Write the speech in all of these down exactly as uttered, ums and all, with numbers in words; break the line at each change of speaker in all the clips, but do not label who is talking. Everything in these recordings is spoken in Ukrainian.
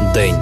день.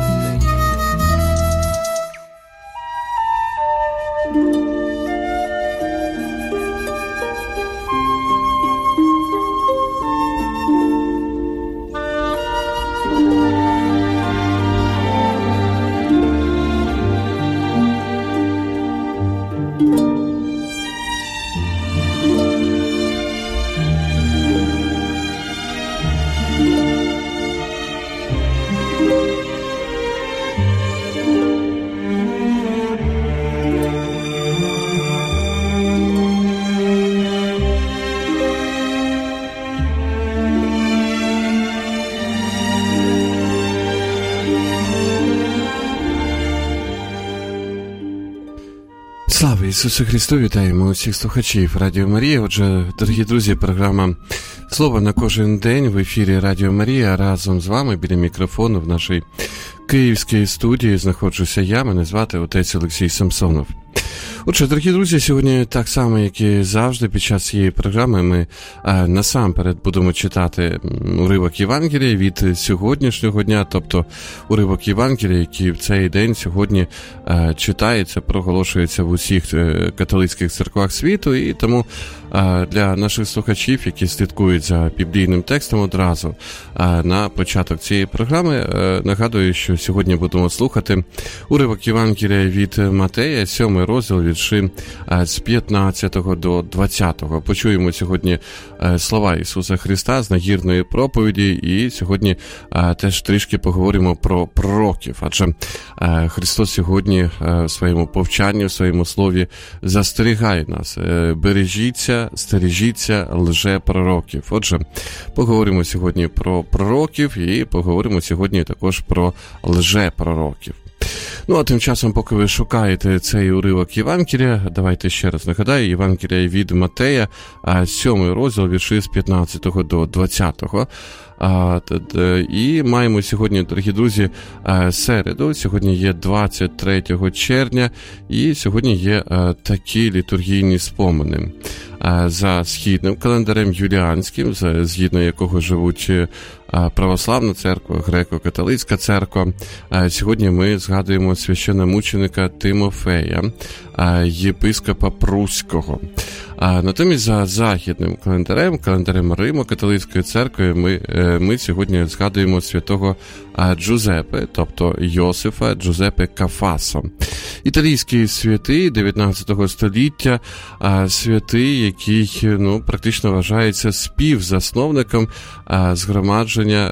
Слава Ісусу Христу! Вітаємо усіх слухачів Радіо Марія. Отже, дорогі друзі, програма «Слово на кожен день» в ефірі Радіо Марія. Разом з вами біля мікрофону в нашій київській студії знаходжуся я. Мене звати отець Олексій Самсонов. Отже, дорогі друзі, сьогодні так само, як і завжди, під час цієї програми ми а, насамперед будемо читати уривок Євангелія від сьогоднішнього дня, тобто уривок Євангелія, який в цей день сьогодні а, читається, проголошується в усіх а, католицьких церквах світу, і тому а, для наших слухачів, які слідкують за біблійним текстом одразу а, на початок цієї програми, а, нагадую, що сьогодні будемо слухати уривок Євангелія від Матея, сьомий розділ, вірші з п'ятнадцятого до двадцятого. Почуємо сьогодні слова Ісуса Христа з нагірної проповіді, і сьогодні теж трішки поговоримо про пророків, адже Христос сьогодні в своєму повчанні, в своєму слові застерігає нас: бережіться, стережіться лжепророків. Отже, поговоримо сьогодні про пророків і поговоримо сьогодні також про лжепророків. Ну, а тим часом, поки ви шукаєте цей уривок Євангелія, давайте ще раз нагадаю, Євангелія від Матея, сьомий розділ, вірші з п'ятнадцятого до двадцятого. А, і маємо сьогодні, дорогі друзі, середу. Сьогодні є двадцять третього червня, і сьогодні є такі літургійні спомини. За східним календарем юліанським, згідно якого живуть православна церква, греко-католицька церква, сьогодні ми згадуємо священномученика Тимофея, єпископа Пруського. А натомість за західним календарем, календарем Римо-католицької церкви, ми, ми сьогодні згадуємо святого Джузеппе, тобто Йосифа Джузеппе Кафасо. Італійський святий дев'ятнадцятого століття, святий, який ну, практично вважається співзасновником згромадження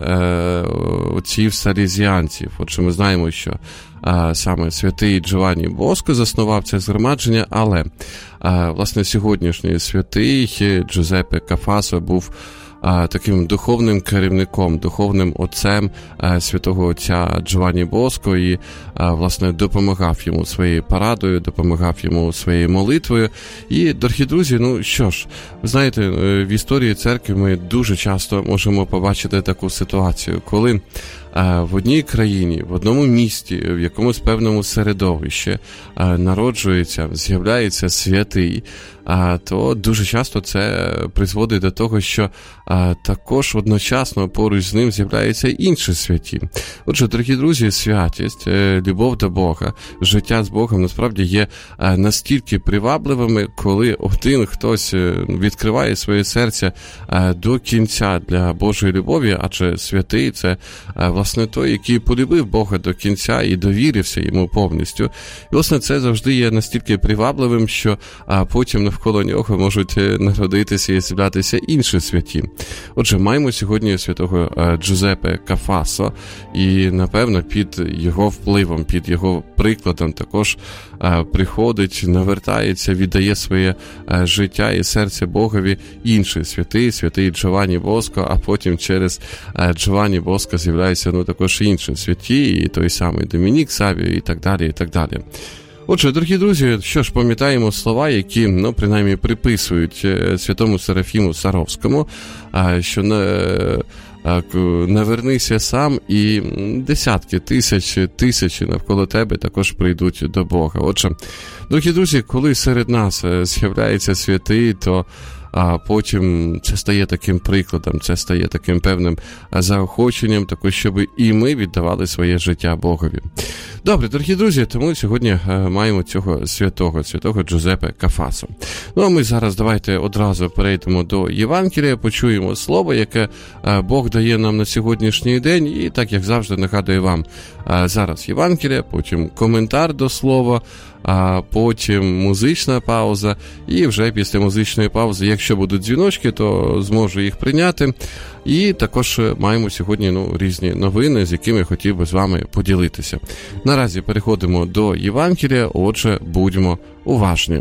отців салезіанців. Отже, ми знаємо, що А, саме святий Джованні Боско заснував це згромадження, але а, власне сьогоднішній святий Джузеппе Кафасо був а, таким духовним керівником, духовним отцем а, святого отця Джованні Боско і а, власне допомагав йому своєю порадою, допомагав йому своєю молитвою. І, дорогі друзі, ну що ж, ви знаєте, в історії церкви ми дуже часто можемо побачити таку ситуацію, коли в одній країні, в одному місті, в якомусь певному середовищі народжується, з'являється святий, то дуже часто це призводить до того, що також одночасно поруч з ним з'являються інші святі. Отже, дорогі друзі, святість, любов до Бога, життя з Богом насправді є настільки привабливими, коли один хтось відкриває своє серце до кінця для Божої любові, адже святий – це власне той, який полюбив Бога до кінця і довірився йому повністю. І власне це завжди є настільки привабливим, що потім навколо нього можуть народитися і з'являтися інші святі. Отже, маємо сьогодні святого Джузеппе Кафасо, і, напевно, під його впливом, під його прикладом також приходить, навертається, віддає своє життя і серце Богові інший святий, святий Джованні Боско, а потім через Джованні Боско з'являється ну, також інші святі, і той самий Домінік Савіо, і так далі, і так далі. Отже, дорогі друзі, що ж, пам'ятаємо слова, які, ну, принаймні, приписують святому Серафіму Саровському, що не, навернися сам, і десятки тисяч, тисячі навколо тебе також прийдуть до Бога. Отже, дорогі друзі, коли серед нас з'являється святий, то а потім це стає таким прикладом, це стає таким певним заохоченням, також, щоб і ми віддавали своє життя Богові. Добре, дорогі друзі, тому сьогодні маємо цього святого, святого Джузеппе Кафасо. Ну, а ми зараз давайте одразу перейдемо до Євангелія, почуємо слово, яке Бог дає нам на сьогоднішній день, і так, як завжди, нагадую вам, зараз Євангелія, потім коментар до слова, а потім музична пауза, і вже після музичної паузи, якщо будуть дзвіночки, то зможу їх прийняти. І також маємо сьогодні ну, різні новини, з якими хотів би з вами поділитися. Наразі переходимо до Євангелія, отже, будьмо уважні.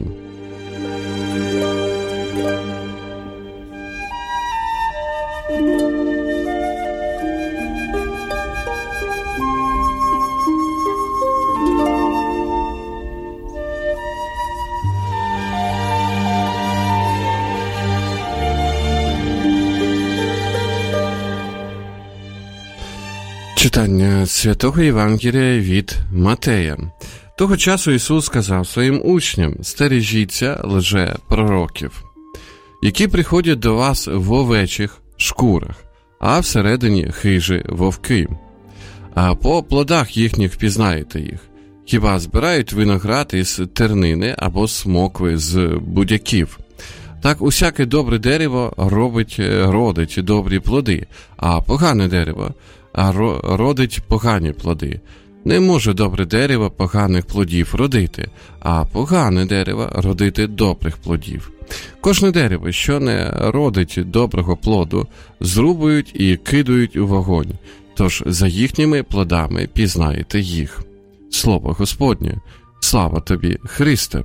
Читання Святого Євангелія від Матея. Того часу Ісус сказав своїм учням: «Стережіться лже-пророків, які приходять до вас в овечих шкурах, а всередині хижі вовки. А по плодах їхніх впізнаєте їх. Хіба збирають виноград із тернини або смокви з будяків? Так усяке добре дерево робить, родить добрі плоди, а погане дерево а родить погані плоди. Не може добре дерево поганих плодів родити, а погане дерево родити добрих плодів. Кожне дерево, що не родить доброго плоду, зрубують і кидають у вогонь. Тож за їхніми плодами пізнаєте їх». Слово Господнє. Слава тобі, Христе!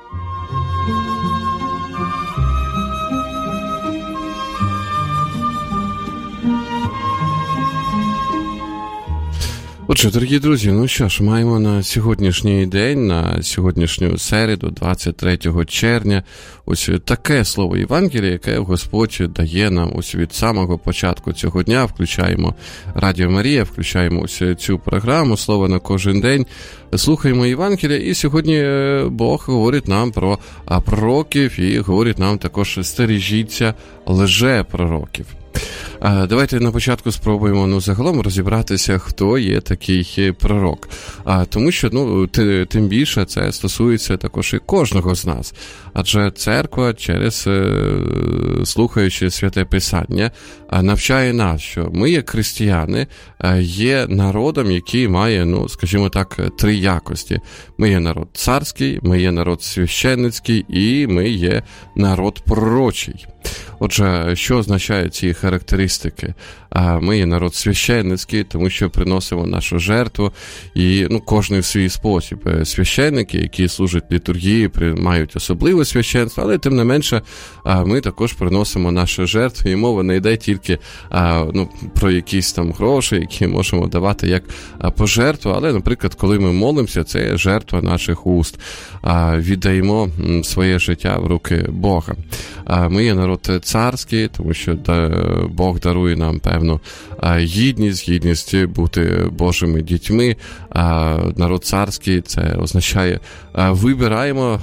Отже, дорогі друзі, ну що ж, маємо на сьогоднішній день, на сьогоднішню середу, двадцять третього червня, ось таке слово Євангелія, яке Господь дає нам ось від самого початку цього дня. Включаємо Радіо Марія, включаємо ось цю програму «Слово на кожен день», слухаємо Євангелія, і сьогодні Бог говорить нам про пророків і говорить нам також: «Стережіться лже-пророків». Давайте на початку спробуємо ну, загалом розібратися, хто є такий пророк. А, тому що, ну, тим більше це стосується також і кожного з нас. Адже церква, через е, слухаючи Святе Писання, навчає нас, що ми, як християни, є народом, який має, ну, скажімо так, три якості. Ми є народ царський, ми є народ священницький і ми є народ пророчий. Отже, що означають ці характеристики? Ми є народ священницький, тому що приносимо нашу жертву, і ну, кожен в свій спосіб. Священники, які служать літургії, мають особливе священство, але тим не менше ми також приносимо нашу жертву, і мова не йде тільки ну, про якісь там гроші, які можемо давати як пожертву, але, наприклад, коли ми молимося, це жертва наших уст. Віддаємо своє життя в руки Бога. Ми є народ царський, тому що Бог дарує нам певну гідність, гідність бути Божими дітьми. Народ царський – це означає вибираємо,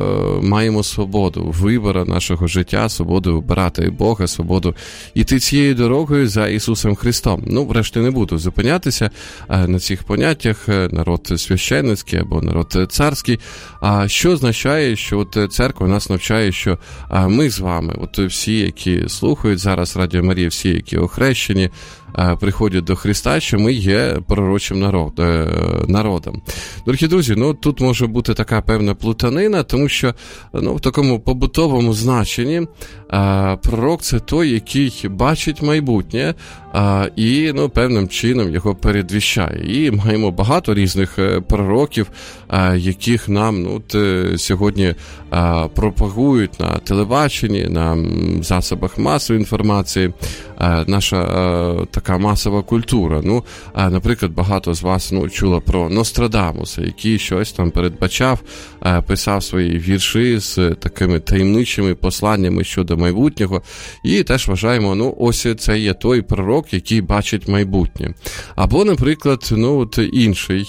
маємо свободу вибору нашого життя, свободу вибирати Бога, свободу йти цією дорогою за Ісусом Христом. Ну, врешті не буду зупинятися на цих поняттях: народ священницький або народ царський. А що означає, що от церква нас навчає, що ми з вами, от всі, які слухають зараз Радіо Марія, всі, які охрещені, приходять до Христа, що ми є пророчим народ, народом. Дорогі друзі, ну тут може бути така певна плутанина, тому що ну, в такому побутовому значенні а, пророк – це той, який бачить майбутнє а, і ну, певним чином його передвіщає. І маємо багато різних пророків, а, яких нам ну, т, сьогодні а, пропагують на телебаченні, на засобах масової інформації. А, наша а, така масова культура. Ну, а, наприклад, багато з вас ну, чуло про Нострадамуса, який щось там передбачав писав свої вірші з такими таємничими посланнями щодо майбутнього, і теж вважаємо, ну, ось це є той пророк, який бачить майбутнє. Або, наприклад, ну, от інший,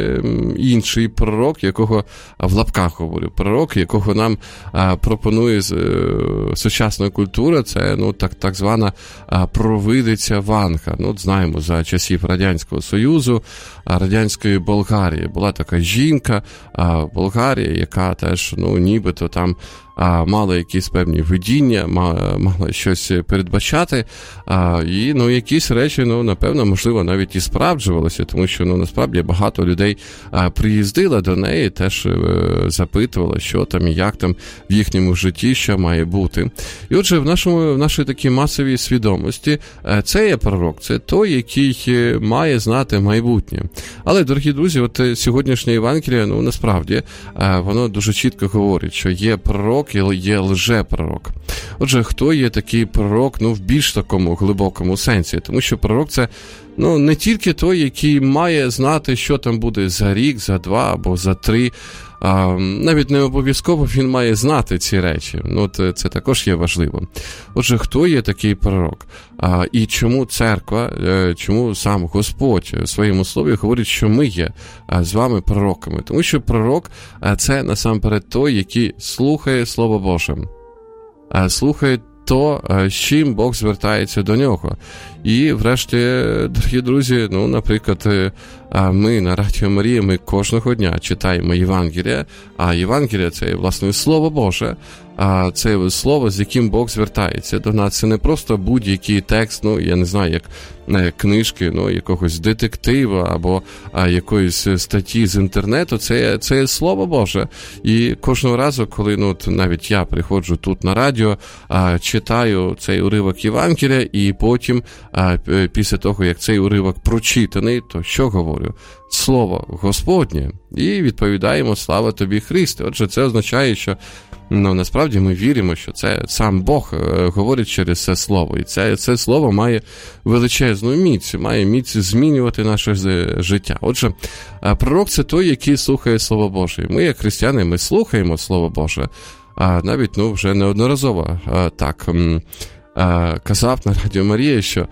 інший пророк, якого, в лапках говорю, пророк, якого нам пропонує сучасна культура, це, ну, так, так звана провидиця Ванга. Ну, от знаємо, за часів Радянського Союзу, радянської Болгарії була така жінка в Болгарії, яка теж, ну, нібито там а, мала якісь певні видіння, мала, мала щось передбачати, а, і, ну, якісь речі, ну, напевно, можливо, навіть і справджувалися, тому що, ну, насправді багато людей а, приїздило до неї, теж а, запитувало, що там і як там в їхньому житті, що має бути. І отже, в нашому, в нашій такій масовій свідомості а, це є пророк, це той, який має знати майбутнє. Але, дорогі друзі, от сьогоднішнє Євангеліє, ну, насправді, а, воно дуже чітко говорить, що є пророк, є лже-пророк. Отже, хто є такий пророк, ну, в більш такому глибокому сенсі? Тому що пророк – це, ну, не тільки той, який має знати, що там буде за рік, за два або за три. А, навіть не обов'язково він має знати ці речі. Ну, це, це також є важливо. Отже, хто є такий пророк? А, і чому церква, чому сам Господь в своєму слові говорить, що ми є з вами пророками? Тому що пророк – це насамперед той, який слухає Слово Боже. Слухає то, з чим Бог звертається до нього. І, врешті, дорогі друзі, ну, наприклад, ми на Радіо Марія, ми кожного дня читаємо Євангелія, а Євангелія – це, власне, Слово Боже, а це слово, з яким Бог звертається до нас. Це не просто будь-який текст, ну, я не знаю, як книжки, ну, якогось детектива або а, якоїсь статті з інтернету, це, це Слово Боже. І кожного разу, коли, ну, навіть я приходжу тут на радіо, а, читаю цей уривок Євангелія, і потім, а, після того, як цей уривок прочитаний, то що говорю? Слово Господнє. І відповідаємо: слава тобі, Христе. Отже, це означає, що, ну, насправді ми віримо, що це сам Бог говорить через це слово. І це, це слово має величезну міць, має міць змінювати наше життя. Отже, пророк – це той, який слухає Слово Боже. Ми, як християни, ми слухаємо Слово Боже. А навіть, ну, вже неодноразово так казав на Радіо Марія, що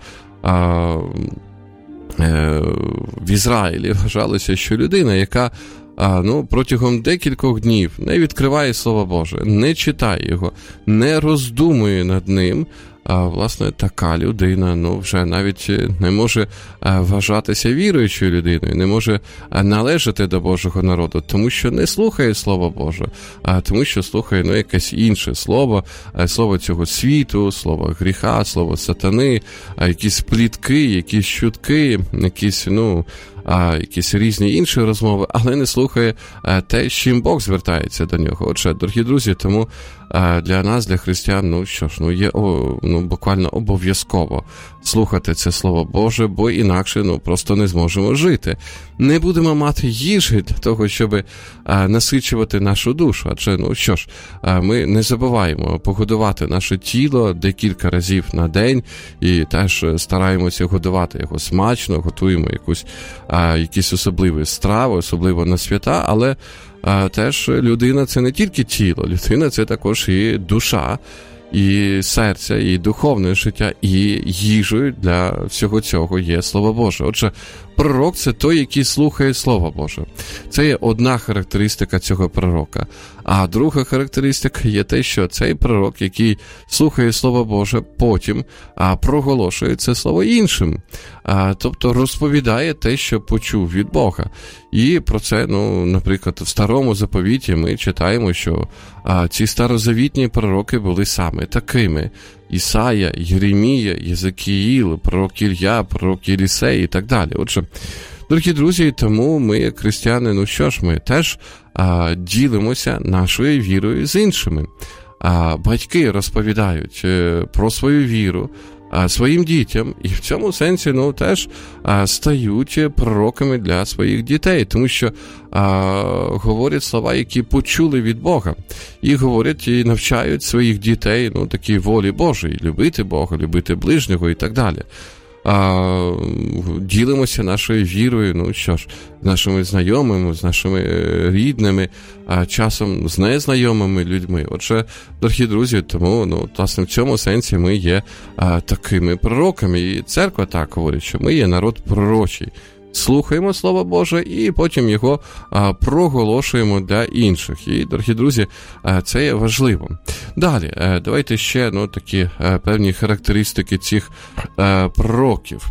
в Ізраїлі вважалося, що людина, яка А, ну, протягом декількох днів не відкриває Слово Боже, не читає його, не роздумує над ним, а, власне, така людина, ну, вже навіть не може а, вважатися віруючою людиною, не може а, належати до Божого народу, тому що не слухає Слово Боже, а тому що слухає, ну, якесь інше слово, а, слово цього світу, слово гріха, слово сатани, а, якісь плітки, якісь чутки, якісь, ну, а, якісь різні інші розмови, але не слухає а, те, з чим Бог звертається до нього. Отже, дорогі друзі, тому а, для нас, для християн, ну що ж, ну є о, ну, буквально обов'язково слухати це Слово Боже, бо інакше, ну, просто не зможемо жити. Не будемо мати їжі для того, щоб а, насичувати нашу душу. Адже, ну що ж, а, ми не забуваємо погодувати наше тіло декілька разів на день і теж стараємося годувати його смачно, готуємо якусь а, якісь особливі страви, особливо на свята, але а, теж людина – це не тільки тіло, людина – це також і душа, і серця, і духовне життя, і їжею для всього цього є Слово Боже. Отже, пророк – це той, який слухає Слово Боже. Це є одна характеристика цього пророка. А друга характеристика є те, що цей пророк, який слухає Слово Боже, потім а, проголошує це слово іншим. А, тобто розповідає те, що почув від Бога. І про це, ну, наприклад, в Старому Заповіті ми читаємо, що а, ці старозавітні пророки були саме такими. Ісая, Єремія, Єзекіїл, пророк Ілля, пророк Єлісей і так далі. Отже, дорогі друзі, тому ми, як християни, ну що ж, ми теж а, ділимося нашою вірою з іншими. А, батьки розповідають а, про свою віру а, своїм дітям, і в цьому сенсі, ну, теж а, стають пророками для своїх дітей, тому що а, говорять слова, які почули від Бога, і говорять і навчають своїх дітей, ну, такій волі Божої, любити Бога, любити ближнього і так далі. а, ділимося нашою вірою, ну що ж, з нашими знайомими, з нашими рідними, а часом з незнайомими людьми. Отже, дорогі друзі, тому, ну, власне, в цьому сенсі ми є а, такими пророками. І церква так говорить, що ми є народ пророчий. Слухаємо Слово Боже і потім його а, проголошуємо для інших. І, дорогі друзі, а, це є важливо. Далі, а, давайте ще ну, такі а, певні характеристики цих а, пророків.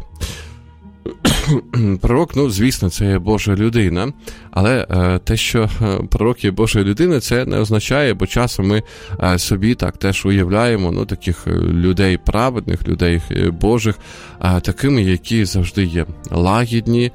Пророк, ну, звісно, це є Божа людина, але е, те, що пророк є Божа людина, це не означає, бо часом ми е, собі так теж уявляємо, ну, таких людей праведних, людей Божих, е, такими, які завжди є лагідні, е,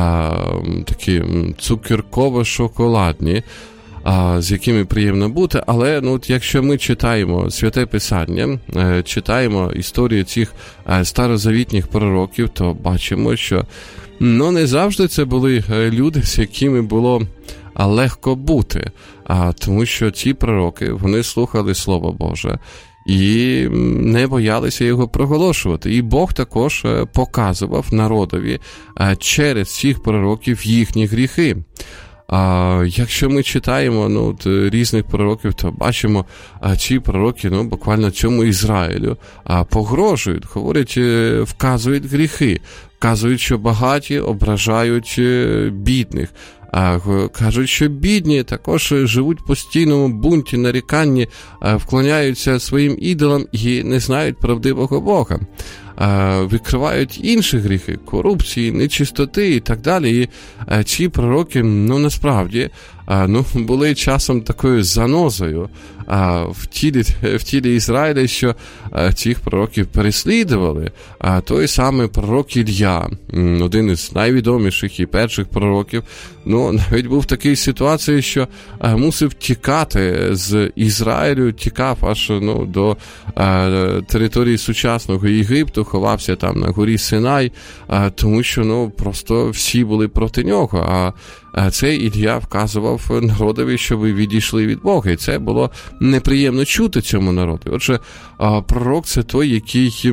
такі цукерково-шоколадні, а, з якими приємно бути, але ну, от якщо ми читаємо Святе Писання, е, читаємо історію цих е, старозавітніх пророків, то бачимо, що ну, не завжди це були люди, з якими було легко бути, а, тому що ці пророки, вони слухали Слово Боже і не боялися його проголошувати. І Бог також показував народові через цих пророків їхні гріхи. А якщо ми читаємо ну, різних пророків, то бачимо, а, ці пророки ну, буквально цьому Ізраїлю а, погрожують, говорять, вказують гріхи, вказують, що багаті ображають бідних. А, кажуть, що бідні також живуть в постійному бунті, наріканні, а, вклоняються своїм ідолам і не знають правдивого Бога. Викривають інші гріхи, корупції, нечистоти і так далі. І ці пророки, ну, насправді, ну, були часом такою занозою в тілі, в тілі Ізраїля, що цих пророків переслідували. Той самий пророк Ілля, один із найвідоміших і перших пророків, ну, навіть був в такій ситуації, що мусив тікати з Ізраїлю, тікав аж ну, до території сучасного Єгипту, ховався там на горі Синай, тому що ну, просто всі були проти нього, а цей Ілля вказував народові, що ви відійшли від Бога, і це було неприємно чути цьому народу. Отже, пророк – це той, який,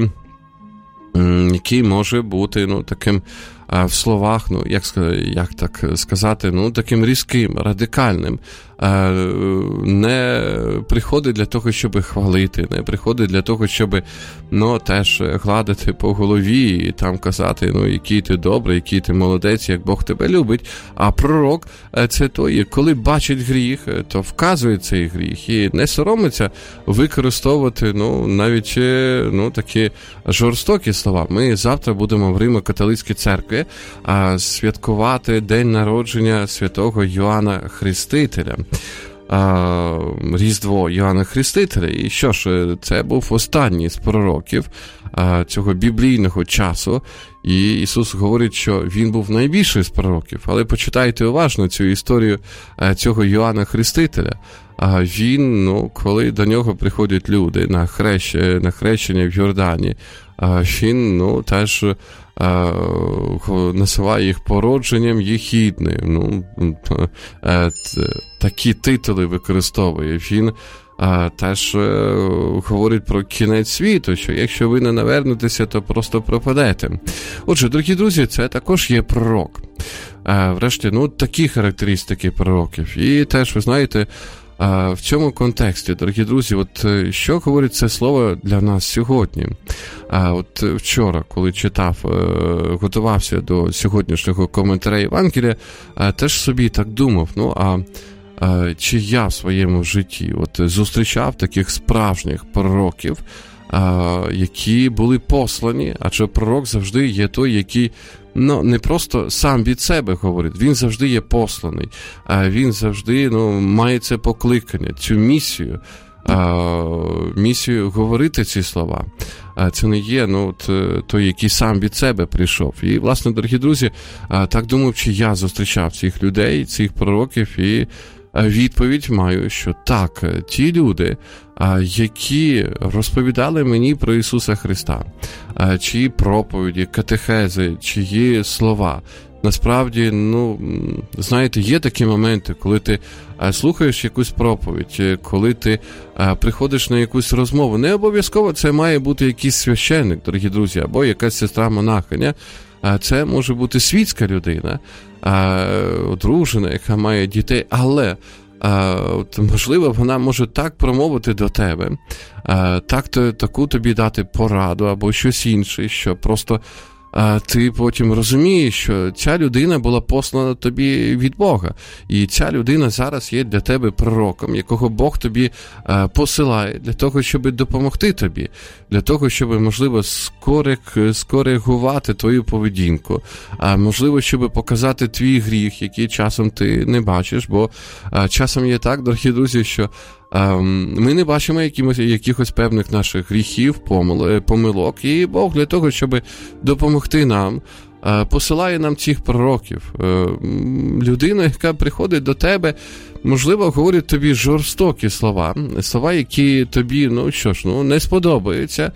який може бути ну, таким в словах, ну, як, як так сказати, ну, таким різким, радикальним. Не приходить для того, щоб хвалити, не приходить для того, щоб ну, теж гладити по голові і там казати, ну, який ти добрий, який ти молодець, як Бог тебе любить. А пророк – це той, коли бачить гріх, то вказує цей гріх і не соромиться використовувати, ну, навіть, ну, такі жорстокі слова. Ми завтра будемо в Римо-католицькій церкві а, святкувати день народження святого Йоанна Хрестителя. А, Різдво Йоанна Хрестителя. І що ж, це був останній з пророків а, цього біблійного часу. І Ісус говорить, що Він був найбільший з пророків. Але почитайте уважно цю історію а, цього Йоанна Хрестителя. А він, ну, коли до нього приходять люди на, хрещ... на хрещення в Йордані, а він, ну, теж а, називає їх породженням єхідним. Ну, а, такі титули використовує. Він а, теж а, говорить про кінець світу, що якщо ви не навернетеся, то просто пропадете. Отже, дорогі друзі, це також є пророк. А, врешті, ну, такі характеристики пророків. І теж, ви знаєте, а в цьому контексті, дорогі друзі, от що говорить це слово для нас сьогодні? А от вчора, коли читав, готувався до сьогоднішнього коментаря Євангелія, теж собі так думав, ну, а чи я в своєму житті от зустрічав таких справжніх пророків, які були послані, адже пророк завжди є той, який ну, не просто сам від себе говорить, він завжди є посланий, а він завжди ну, має це покликання, цю місію, а, місію говорити ці слова. А це не є ну, от, той, який сам від себе прийшов. І, власне, дорогі друзі, а, так думав, чи я зустрічав цих людей, цих пророків, і відповідь маю, що так, ті люди, які розповідали мені про Ісуса Христа, чиї проповіді, катехези, чиї слова насправді, ну, знаєте, є такі моменти, коли ти слухаєш якусь проповідь, коли ти приходиш на якусь розмову. Не обов'язково це має бути якийсь священник, дорогі друзі, або якась сестра-монахиня. Це може бути світська людина, одружена, яка має дітей, але от, можливо, вона може так промовити до тебе, так, таку тобі дати пораду або щось інше, що просто ти потім розумієш, що ця людина була послана тобі від Бога. І ця людина зараз є для тебе пророком, якого Бог тобі посилає для того, щоб допомогти тобі, для того, щоб, можливо, скорик, скоригувати твою поведінку, а можливо, щоб показати твій гріх, який часом ти не бачиш, бо часом є так, дорогі друзі, що ми не бачимо якимось, якихось певних наших гріхів, помилок, і Бог для того, щоб допомогти нам, посилає нам цих пророків. Людина, яка приходить до тебе, можливо, говорить тобі жорстокі слова, слова, які тобі, ну що ж, ну, не сподобаються,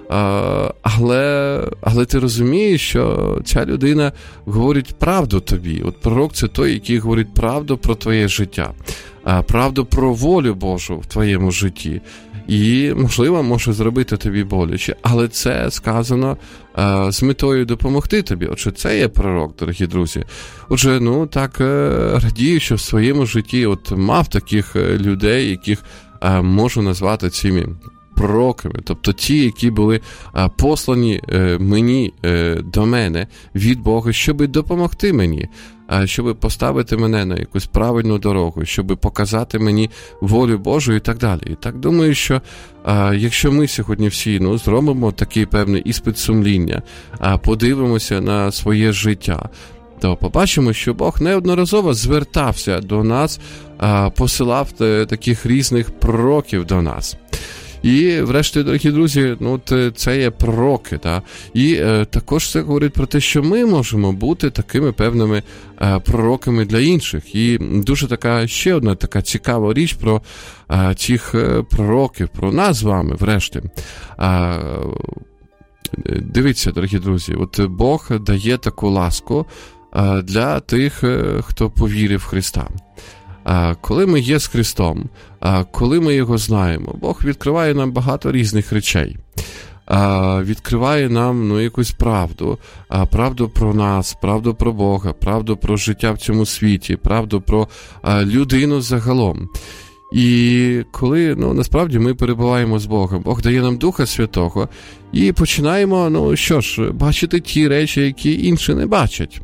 але, але ти розумієш, що ця людина говорить правду тобі. От пророк – це той, який говорить правду про твоє життя, правду про волю Божу в твоєму житті. І, можливо, може зробити тобі боляче, але це сказано а, з метою допомогти тобі. Отже, це є пророк, дорогі друзі. Отже, ну, так радію, що в своєму житті от мав таких людей, яких а, можу назвати цими пророками, тобто ті, які були а, послані е, мені, е, до мене від Бога, щоб допомогти мені, а, щоб поставити мене на якусь правильну дорогу, щоб показати мені волю Божу і так далі. І так думаю, що а, якщо ми сьогодні всі, ну, зробимо такий певний іспит сумління, а, подивимося на своє життя, то побачимо, що Бог неодноразово звертався до нас, а, посилав таких різних пророків до нас. І, врешті, дорогі друзі, ну, це є пророки, та? І е, також це говорить про те, що ми можемо бути такими певними е, пророками для інших. І дуже така, ще одна така цікава річ про е, цих е, пророків, про нас з вами, врешті. Е, дивіться, дорогі друзі, от Бог дає таку ласку е, для тих, е, хто повірив в Христа. Коли ми є з Христом, коли ми Його знаємо, Бог відкриває нам багато різних речей. Відкриває нам, ну, якусь правду, правду про нас, правду про Бога, правду про життя в цьому світі, правду про людину загалом. І коли, ну, насправді ми перебуваємо з Богом, Бог дає нам Духа Святого і починаємо, ну, що ж, бачити ті речі, які інші не бачать.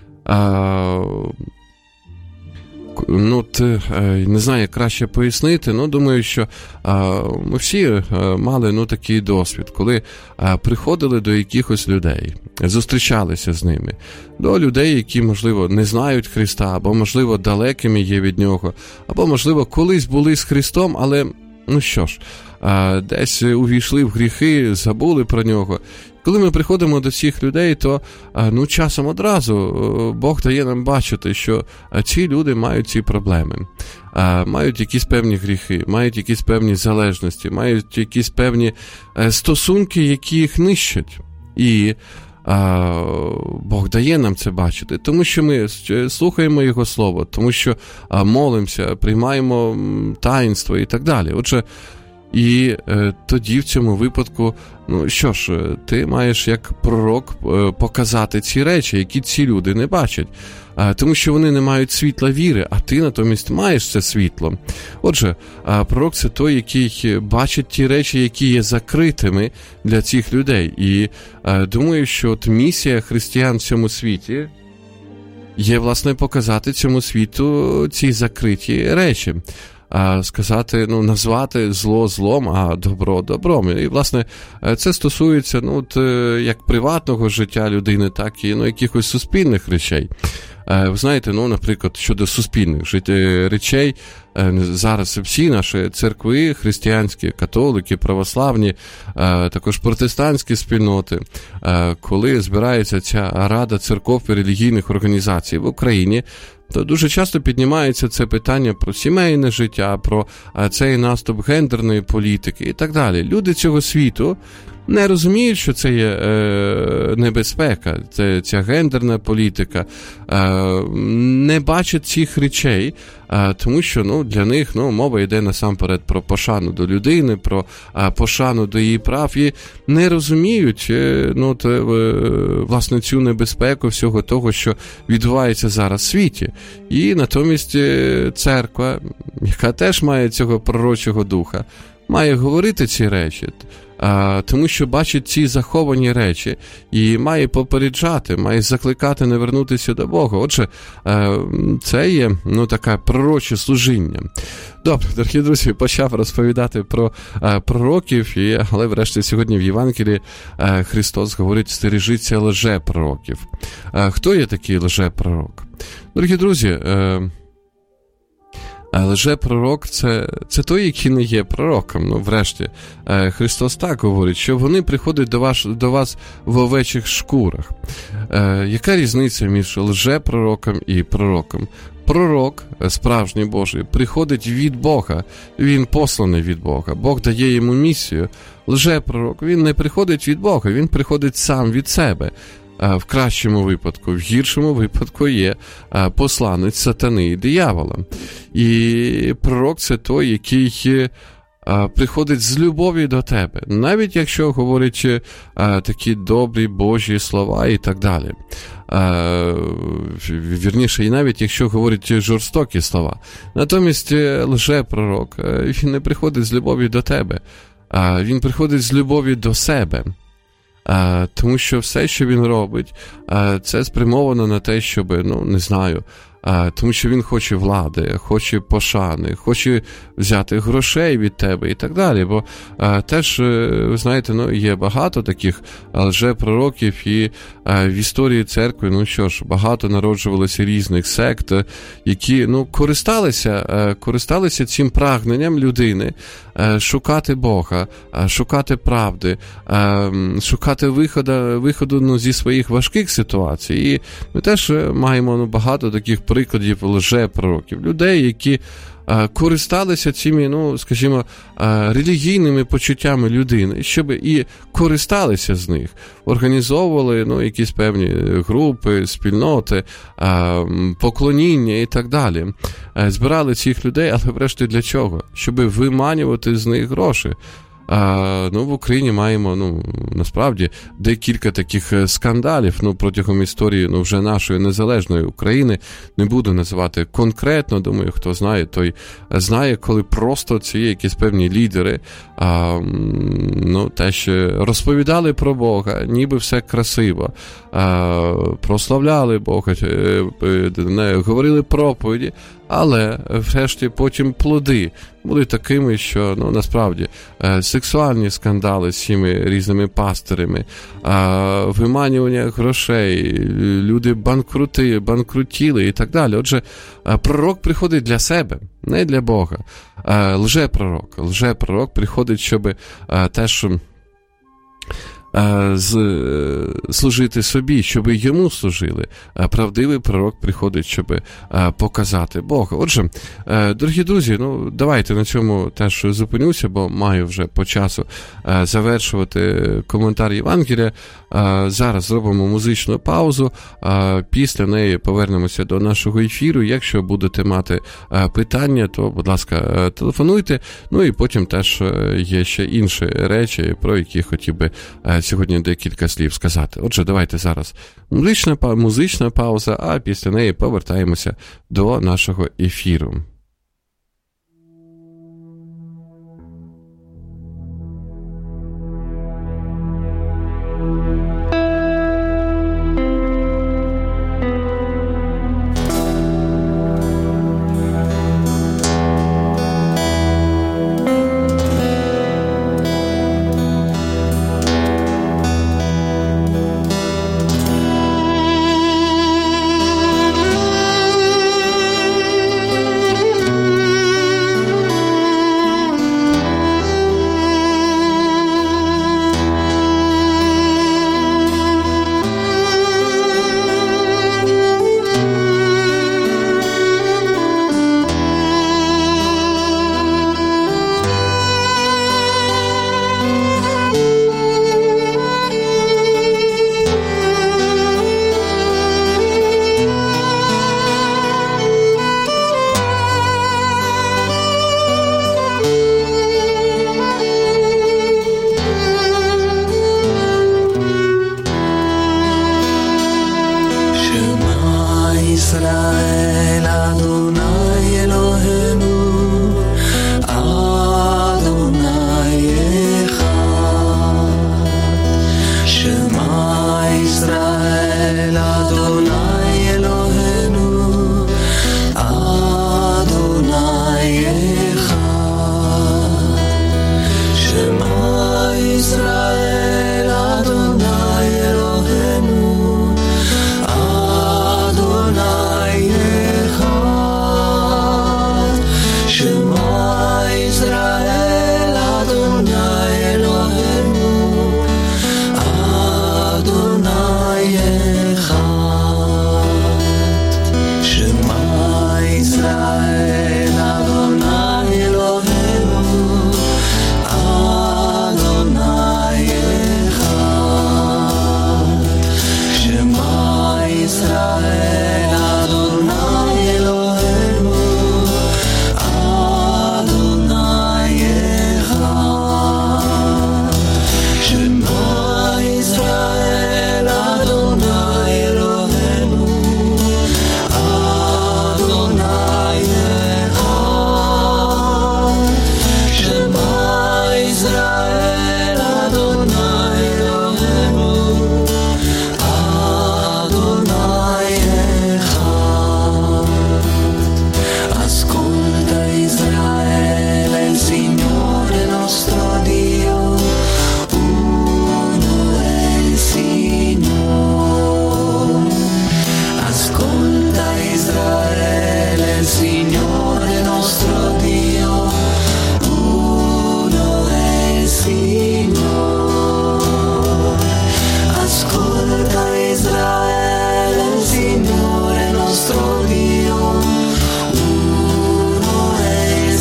Ну, ти, не знаю, як краще пояснити, ну, думаю, що а, ми всі а, мали, ну, такий досвід, коли а, приходили до якихось людей, зустрічалися з ними, до людей, які, можливо, не знають Христа, або, можливо, далекими є від Нього, або, можливо, колись були з Христом, але, ну, що ж, а, десь увійшли в гріхи, забули про Нього. Коли ми приходимо до цих людей, то, ну, часом одразу Бог дає нам бачити, що ці люди мають ці проблеми, мають якісь певні гріхи, мають якісь певні залежності, мають якісь певні стосунки, які їх нищать. І Бог дає нам це бачити, тому що ми слухаємо Його Слово, тому що молимося, приймаємо таїнство і так далі. Отже, і е, тоді в цьому випадку, ну що ж, ти маєш як пророк е, показати ці речі, які ці люди не бачать, е, тому що вони не мають світла віри, а ти натомість маєш це світло. Отже, е, пророк – це той, який бачить ті речі, які є закритими для цих людей. І е, думаю, що от місія християн в цьому світі є, власне, показати цьому світу ці закриті речі. Сказати, ну, назвати зло злом, а добро добром. І, власне, це стосується, ну, от, як приватного життя людини, так і, ну, якихось суспільних речей. Ви знаєте, ну, наприклад, щодо суспільних речей, зараз всі наші церкви, християнські, католики, православні, також протестантські спільноти, коли збирається ця Рада церков і релігійних організацій в Україні, то дуже часто піднімається це питання про сімейне життя, про цей наступ гендерної політики і так далі. Люди цього світу, не розуміють, що це є е, небезпека, це ця гендерна політика, е, не бачать цих речей, е, тому що ну, для них ну, мова йде насамперед про пошану до людини, про е, пошану до її прав, і не розуміють е, ну, те, е, власне цю небезпеку всього того, що відбувається зараз в світі. І натомість е, церква, яка теж має цього пророчого духа, має говорити ці речі, а, тому що бачить ці заховані речі і має попереджати, має закликати не вернутися до Бога. Отже, а, це є ну, таке пророче служіння. Добре, дорогі друзі, почав розповідати про а, пророків, і, але врешті сьогодні в Євангелії а, Христос говорить, стережіться лжепророків. А, хто є такий лжепророк? Дорогі друзі, а, лжепророк це, це той, який не є пророком. Ну, врешті, Христос так говорить, що вони приходять до вас, до вас в овечих шкурах. Е, яка різниця між лжепророком і пророком? Пророк, справжній Божий, приходить від Бога, він посланий від Бога, Бог дає йому місію. Лжепророк, він не приходить від Бога, він приходить сам від себе. В кращому випадку, в гіршому випадку є посланець сатани і диявола. І пророк – це той, який приходить з любові до тебе, навіть якщо говорить такі добрі Божі слова і так далі. Вірніше, і навіть якщо говорить жорстокі слова. Натомість лжепророк, він не приходить з любові до тебе, він приходить з любові до себе. А, тому що все, що він робить, а, це спрямовано на те, щоб, ну, не знаю, а, тому що він хоче влади, хоче пошани, хоче взяти грошей від тебе і так далі. Бо а, теж, ви знаєте, ну, є багато таких лжепророків, і а, в історії церкви, ну що ж, багато народжувалося різних сект, які, ну, користалися, а, користалися цим прагненням людини а, шукати Бога, а, шукати правди, а, шукати виходу, виходу ну, зі своїх важких ситуацій. І ми теж маємо ну, багато таких прикладів лжепророків, людей, які а, користалися цими, ну, скажімо, а, релігійними почуттями людини, щоб і користалися з них, організовували ну, якісь певні групи, спільноти, а, поклоніння і так далі. А, збирали цих людей, але врешті для чого? Щоб виманювати з них гроші. А, ну, в Україні маємо, ну, насправді, декілька таких скандалів, ну, протягом історії, ну, вже нашої незалежної України. Не буду називати конкретно, думаю, хто знає, той знає, коли просто ці якісь певні лідери, а, ну, теж розповідали про Бога, ніби все красиво, а, прославляли Бога, говорили проповіді, але, врешті, потім плоди були такими, що, ну, насправді, сексуальні скандали з цими різними пастирами, виманювання грошей, люди банкрути, банкрутіли і так далі. Отже, пророк приходить для себе, не для Бога. Лжепророк. Лжепророк приходить, щоб теж З, служити собі, щоб йому служили. Правдивий пророк приходить, щоб показати Бога. Отже, дорогі друзі, ну давайте на цьому теж зупинюся, бо маю вже по часу завершувати коментар Євангелія. Зараз зробимо музичну паузу, після неї повернемося до нашого ефіру. Якщо будете мати питання, то, будь ласка, телефонуйте. Ну і потім теж є ще інші речі, про які хотів би сьогодні декілька слів сказати. Отже, давайте зараз музична, музична пауза, а після неї повертаємося до нашого ефіру.
ישראל אדוני אלוהינו אדוני אחד שמע ישראל אדוני אלוהינו אדוני אחד שמע ישראל אדוני אלוהינו אדוני אחד שמע ישראל אדוני אלוהינו אדוני אחד שמע ישראל אדוני אלוהינו אדוני אחד שמע ישראל אדוני אלוהינו אדוני אחד שמע ישראל אדוני אלוהינו אדוני אחד שמע ישראל אדוני אלוהינו אדוני אחד ascolta Israele il Signore nostro Dio uno è il Signore ascolta Israele il Signore nostro Dio uno è il Signore ascolta Israele il Signore nostro Dio uno è il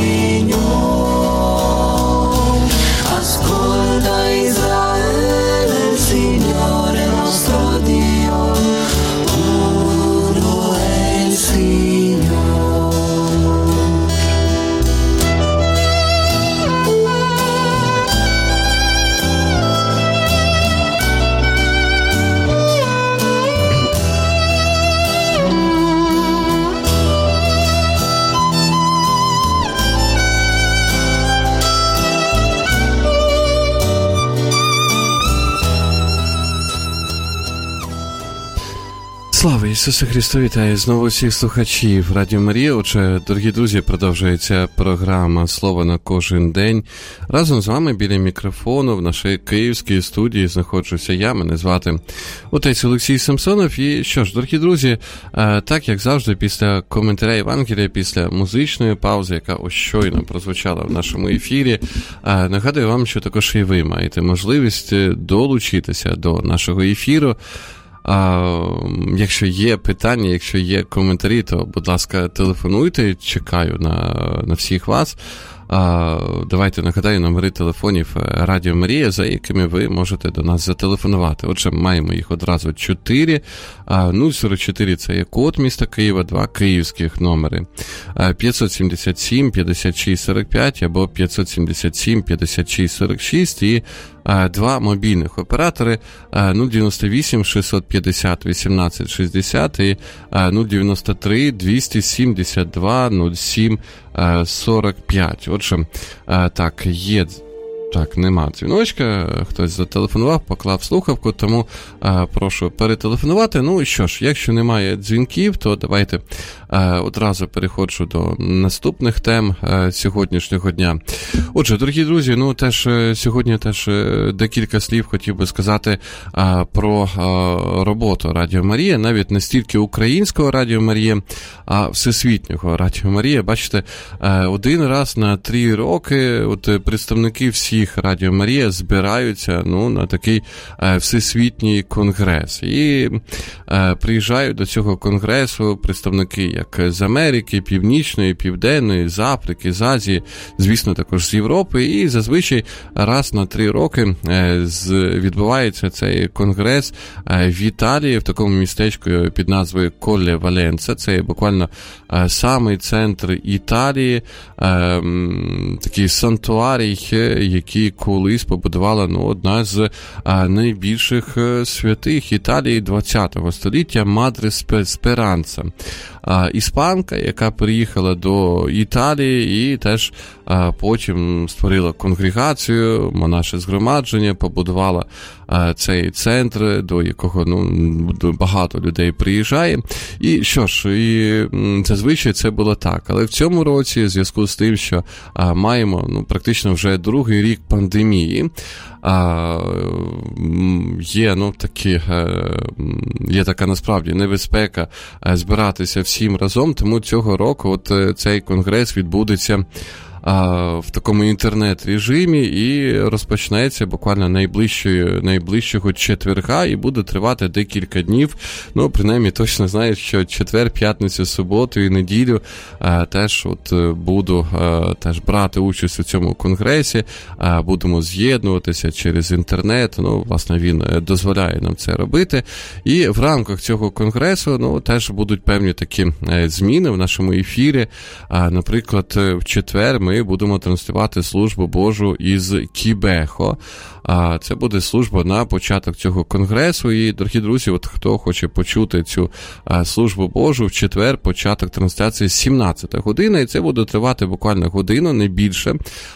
Signore ascolta Israele il Signore nostro Dio uno è il Signore
Слава Ісусу Христу, вітаю знову всіх слухачів Радіо Марія. Отже, дорогі друзі, продовжується програма «Слово на кожен день». Разом з вами біля мікрофону в нашій київській студії знаходжуся я, мене звати отець Олексій Самсонов. І що ж, дорогі друзі, так як завжди, після коментаря Євангелія, після музичної паузи, яка ось щойно прозвучала в нашому ефірі, нагадую вам, що також і ви маєте можливість долучитися до нашого ефіру. А, якщо є питання, якщо є коментарі, то, будь ласка, телефонуйте, чекаю на, на всіх вас. А, давайте нагадаю номери телефонів Радіо Марія, за якими ви можете до нас зателефонувати. Отже, маємо їх одразу чотири. нуль сорок чотири – це є код міста Києва, два київських номери. п'ятсот сімдесят сім п'ятдесят шість сорок п'ять або п'ятсот сімдесят сім п'ятдесят шість сорок шість і два мобільних оператори нуль дев'яносто вісім шістсот п'ятдесят вісімнадцять шістдесят і нуль дев'яносто три двісті сімдесят два нуль сім сорок п'ять. Отже, так, є... Так, нема дзвіночка, хтось зателефонував, поклав слухавку, тому а, прошу перетелефонувати. Ну і що ж, якщо немає дзвінків, то давайте а, одразу переходжу до наступних тем а, сьогоднішнього дня. Отже, дорогі друзі, ну теж сьогодні теж декілька слів хотів би сказати а, про а, роботу Радіо Марія, навіть не стільки українського Радіо Марія, а всесвітнього Радіо Марія. Бачите, а, один раз на три роки от представники всіх Радіо Марія збираються ну, на такий е, всесвітній конгрес. І е, приїжджають до цього конгресу представники як з Америки, Північної, Південної, з Африки, з Азії, звісно, також з Європи. І зазвичай раз на три роки е, з, відбувається цей конгрес е, в Італії, в такому містечку під назвою Колле Валенца. Це буквально е, самий центр Італії, е, такий сантуарій, який колись побудувала ну, одна з а, найбільших святих Італії ХХ століття Мадре Сперанца. а, іспанка, яка приїхала до Італії і теж а, потім створила конгрегацію, монаше згромадження, побудувала а, цей центр, до якого ну, багато людей приїжджає. І що ж, і зазвичай це було так. Але в цьому році, в зв'язку з тим, що а, маємо ну, практично вже другий рік пандемії, а, є, ну, такі, є така насправді небезпека збиратися всім разом, тому цього року от цей конгрес відбудеться в такому інтернет-режимі і розпочнеться буквально найближчого, найближчого четверга і буде тривати декілька днів. Ну, принаймні, точно знаю, що четвер, п'ятницю, суботу і неділю а, теж от буду а, теж брати участь у цьому конгресі, а, будемо з'єднуватися через інтернет. Ну, власне, він дозволяє нам це робити. І в рамках цього конгресу, ну, теж будуть певні такі зміни в нашому ефірі. А, наприклад, в четвер ми будемо транслювати службу Божу із Кібехо. А це буде служба на початок цього конгресу. І, дорогі друзі, от хто хоче почути цю а, службу Божу, в четвер початок трансляції сімнадцята година, і це буде тривати буквально годину, не більше.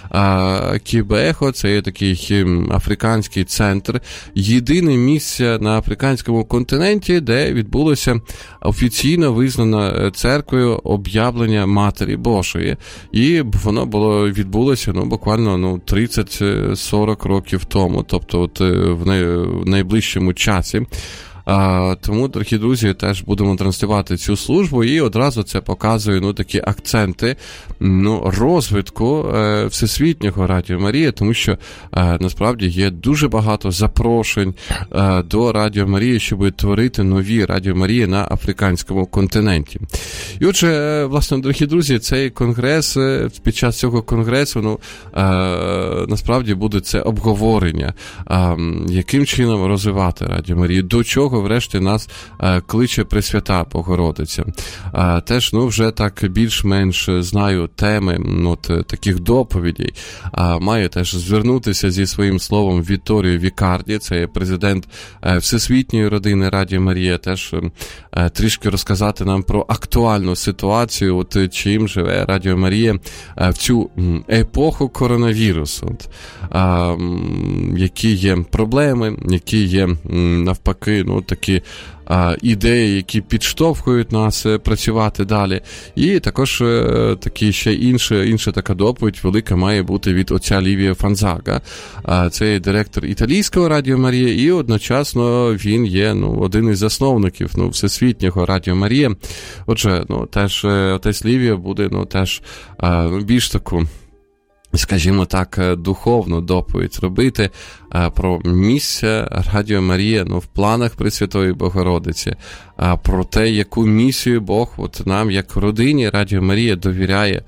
А, Кібехо – це є такий африканський центр, єдине місце на африканському континенті, де відбулося офіційно визнано церквою об'явлення Матері Божої. І воно було відбулося ну, буквально ну, тридцять-сорок років тому, тобто от, в, най, в найближчому часі. А, тому, дорогі друзі, теж будемо транслювати цю службу, і одразу це показує ну, такі акценти ну, розвитку е, Всесвітнього Радіо Марія, тому що е, насправді є дуже багато запрошень е, до Радіо Марії, щоб творити нові Радіо Марії на африканському континенті. І отже, власне, дорогі друзі, цей конгрес, під час цього конгресу, ну, е, насправді буде це обговорення, е, яким чином розвивати Радіо Марію, до чого врешті нас е, кличе Пресвята Богородиця. Е, теж, ну, вже так більш-менш знаю теми ну, от, таких доповідей. Е, маю теж звернутися зі своїм словом Вітторіо Вікарді, це є президент е, Всесвітньої родини Радіо Марія, теж е, трішки розказати нам про актуальну ситуацію, от чим живе Радіо Марія е, в цю епоху коронавірусу. От, е, які є проблеми, які є навпаки, ну, такі а, ідеї, які підштовхують нас працювати далі. І також а, такі ще інша, інша така доповідь велика має бути від отця Лівія Фанзага. А, це є директор італійського Радіо Марія, і одночасно він є ну, один із засновників ну, Всесвітнього Радіо Марія. Отже, ну, теж отець Лівія буде ну, теж а, більш таку, скажімо так, духовну доповідь робити про місце Радіо Марія ну, в планах Пресвятої Богородиці, про те, яку місію Бог от нам, як родині Радіо Марія, довіряє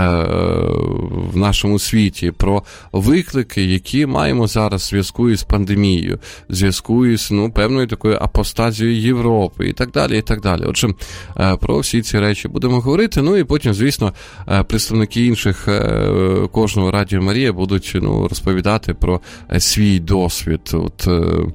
в нашому світі, про виклики, які маємо зараз в зв'язку із пандемією, в зв'язку із ну, певною такою апостазією Європи і так далі, і так далі. Отже, про всі ці речі будемо говорити, ну і потім, звісно, представники інших кожного Радіо Марія будуть ну, розповідати про свій досвід, от,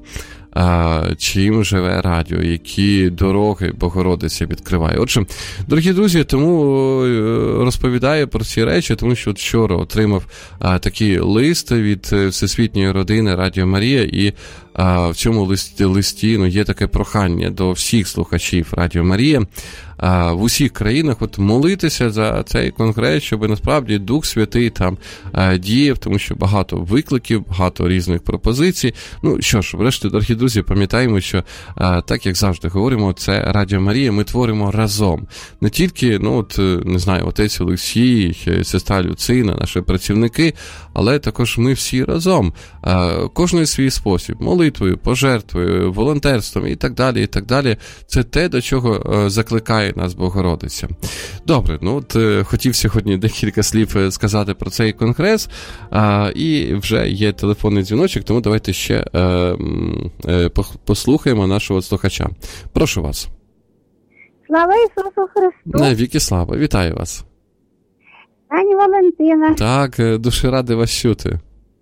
а, чим живе радіо, які дороги Богородиця відкриває. Отже, дорогі друзі, тому розповідаю про ці речі, тому що от вчора отримав а, такий лист від Всесвітньої родини Радіо Марія, і а, в цьому листі, листі ну, є таке прохання до всіх слухачів Радіо Марія а, в усіх країнах от молитися за цей конгрес, щоб насправді Дух Святий там а, діяв, тому що багато викликів, багато різних пропозицій. Ну що ж, врешті, дорогі друзі, пам'ятаємо, що а, так, як завжди говоримо, це Радіо Марія, ми творимо разом. Не тільки, ну от, не знаю, отець Олексій, сестра Люцина, наші працівники, але також ми всі разом. А, кожний свій спосіб, молитвою, пожертвою, волонтерством і так далі, і так далі. Це те, до чого а, закликає нас Богородиця. Добре, ну от хотів сьогодні декілька слів сказати про цей конгрес, а, і вже є телефонний дзвіночок, тому давайте ще а, а, послухаємо нашого слухача. Прошу вас.
Слава Ісусу Христу!
Навіки слава, вітаю вас.
Пані Валентина.
Так, дуже радий вас чути.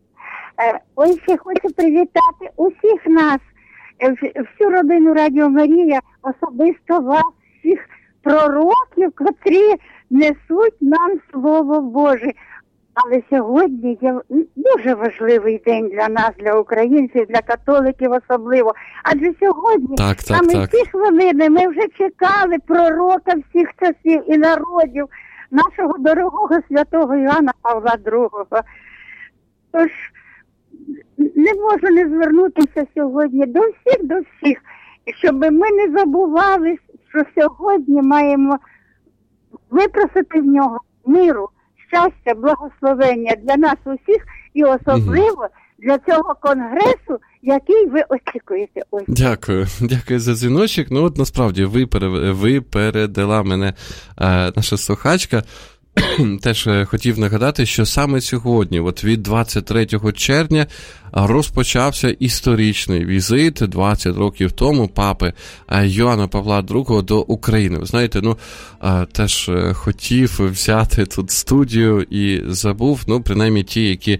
Ось ще хочу привітати усіх нас, всю родину Радіо Марія, особисто вас, всіх пророків, котрі несуть нам Слово Боже. Але сьогодні є дуже важливий день для нас, для українців, для католиків особливо. Адже сьогодні,
так, так,
саме
так.
ці хвилини, ми вже чекали пророка всіх часів і народів, нашого дорогого святого Іоанна Павла другого. Тож, не можу не звернутися сьогодні до всіх, до всіх, щоб ми не забували, що сьогодні маємо випросити в нього миру, щастя, благословення для нас усіх і особливо угу. для цього конгресу, який ви очікуєте. Ось.
Дякую. Дякую за дзвіночок. Ну от насправді ви, пере, ви передала мене е, наша слухачка. Теж хотів нагадати, що саме сьогодні, от від двадцять третього червня, розпочався історичний візит двадцять років тому папи Йоанна Павла другого до України. Ви знаєте, ну, теж хотів взяти тут студію і забув, ну, принаймні ті, які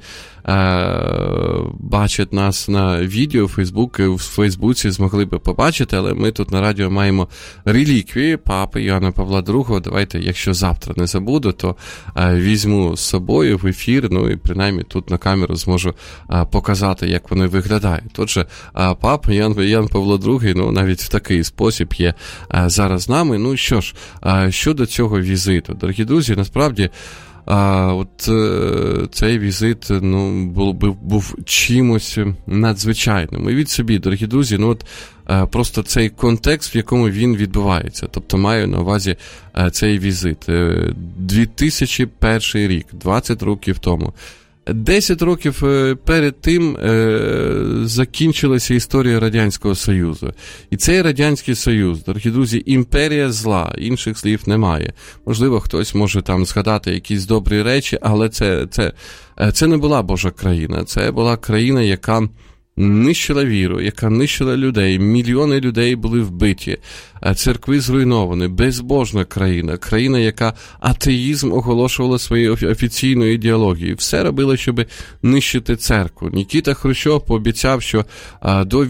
бачать нас на відео, Фейсбук, в Фейсбуці змогли би побачити, але ми тут на радіо маємо реліквії папи Йоанна Павла другого. Давайте, якщо завтра не забуду, то візьму з собою в ефір, ну і принаймні тут на камеру зможу показати, як вони виглядають. Отже, папа Ян, Ян Павло другий, ну навіть в такий спосіб є зараз з нами. Ну що ж, щодо цього візиту, дорогі друзі, насправді А от е, цей візит, ну, був, був, був чимось надзвичайним. Уявіть собі, дорогі друзі, ну от е, просто цей контекст, в якому він відбувається. Тобто маю на увазі е, цей візит. Е, дві тисячі перший рік, двадцять років тому. Десять років перед тим е, закінчилася історія Радянського Союзу. І цей Радянський Союз, дорогі друзі, імперія зла, інших слів немає. Можливо, хтось може там згадати якісь добрі речі, але це, це, це не була Божа країна. Це була країна, яка нищила віру, яка нищила людей, мільйони людей були вбиті, церкви зруйновані, безбожна країна, країна, яка атеїзм оголошувала своєю офіційною ідеологією. Все робила, щоб нищити церкву. Нікіта Хрущов пообіцяв, що до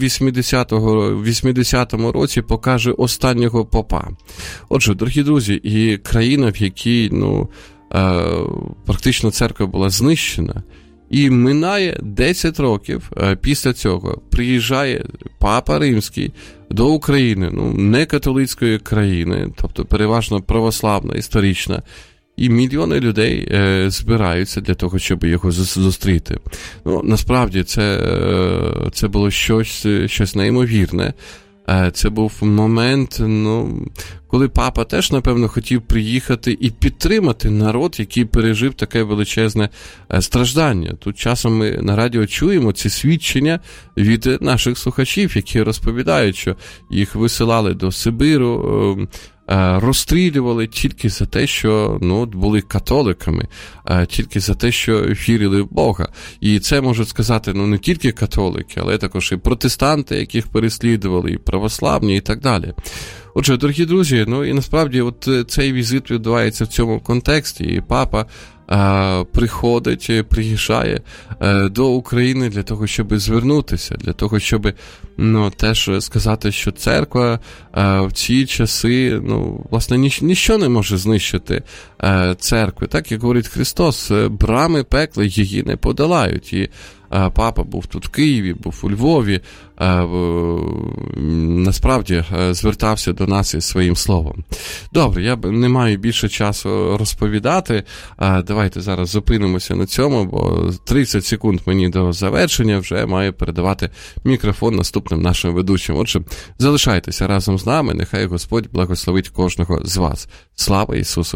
вісімдесятому році покаже останнього попа. Отже, дорогі друзі, і країна, в якій, ну, практично церква була знищена, і минає десять років після цього. Приїжджає Папа Римський до України, ну, не католицької країни, тобто переважно православна, історична, і мільйони людей е, збираються для того, щоб його зустріти. Ну, насправді, це, це було щось, щось неймовірне. Це був момент, ну, коли папа теж, напевно, хотів приїхати і підтримати народ, який пережив таке величезне страждання. Тут часом ми на радіо чуємо ці свідчення від наших слухачів, які розповідають, що їх висилали до Сибиру, розстрілювали тільки за те, що, ну, були католиками, тільки за те, що вірили в Бога. І це можуть сказати, ну, не тільки католики, але також і протестанти, яких переслідували, і православні, і так далі. Отже, дорогі друзі, ну і насправді от цей візит відбувається в цьому контексті, і папа а, приходить, приїжджає а, до України для того, щоб звернутися, для того, щоб, ну, теж сказати, що церква а, в ці часи, ну, власне, ніч, ніщо не може знищити а, церкви. Так, як говорить Христос, брами пекла її не подолають. І папа був тут в Києві, був у Львові, насправді звертався до нас із своїм словом. Добре, я не маю більше часу розповідати. Давайте зараз зупинимося на цьому, бо тридцять секунд мені до завершення, вже маю передавати мікрофон наступним нашим ведучим. Отже, залишайтеся разом з нами, нехай Господь благословить кожного з вас. Слава Ісусу